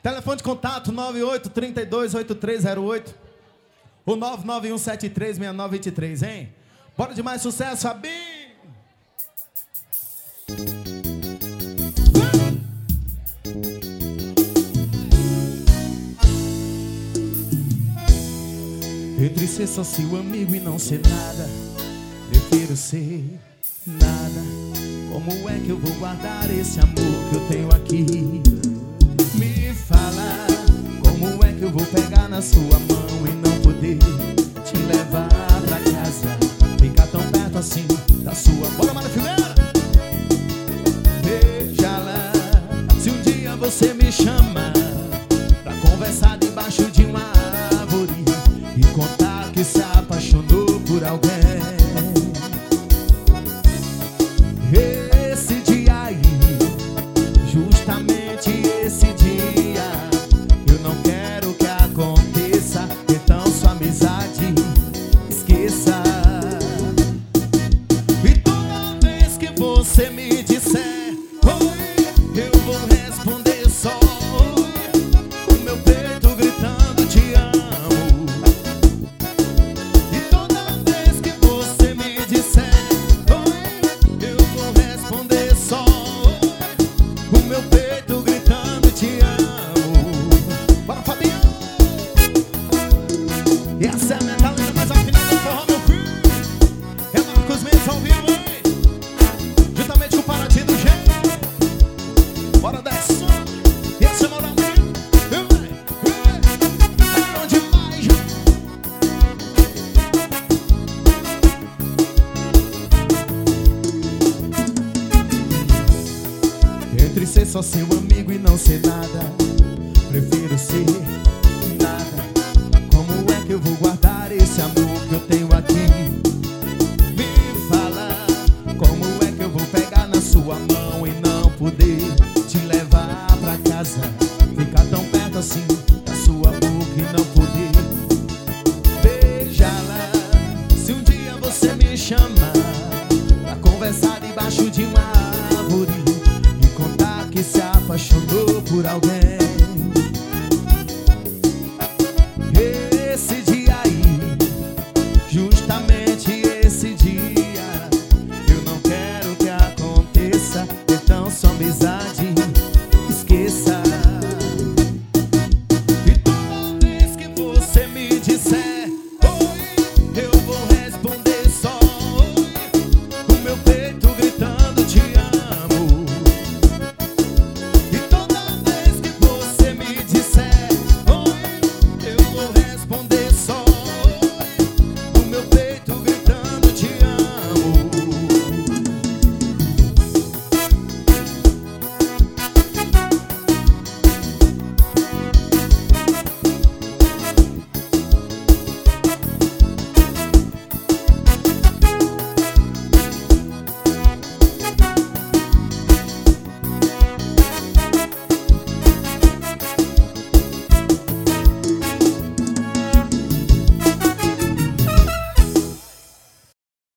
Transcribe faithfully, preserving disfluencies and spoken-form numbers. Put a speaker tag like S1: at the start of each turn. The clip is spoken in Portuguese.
S1: Telefone de contato nove oito três dois oito três zero oito ou nove nove um sete três seis nove dois três, hein? Bora de mais sucesso, Fabinho! Entre ser só seu amigo e não ser nada, prefiro ser nada. Como é que eu vou guardar esse amor que eu tenho aqui? Me fala, como é que eu vou pegar na sua mão e não poder te levar pra casa? Ficar tão perto assim da sua... Bora, Mara Fileira! Veja lá, se um dia você me chama pra conversar debaixo de uma árvore e contar que se apaixonou por alguém. Esse dia aí, justamente esse dia, eu não quero que aconteça, então sua amizade esqueça. E toda vez que você me disser oi, eu vou responder só oi, o meu peito gritando te amo. E toda vez que você me disser oi, eu vou responder só oi, o meu peito gritando te amo. Bora, Fabião! E essa é a minha talenta mais afinada do forró, meu filho. É Marcos Mendes ao vivo, hein? Juntamente com o Paraty do G. Bora dar esse som. E essa é a moral, menino. É onde vai, já. Entre ser só seu amigo e não ser nada, prefiro ser nada. Como é que eu vou guardar esse amor que eu tenho aqui? Me fala, como é que eu vou pegar na sua mão e não poder te levar pra casa? Ficar tão perto assim da sua boca e não poder. Veja lá, se um dia você me chama pra conversar debaixo de uma árvore e contar que se apaixonou por alguém.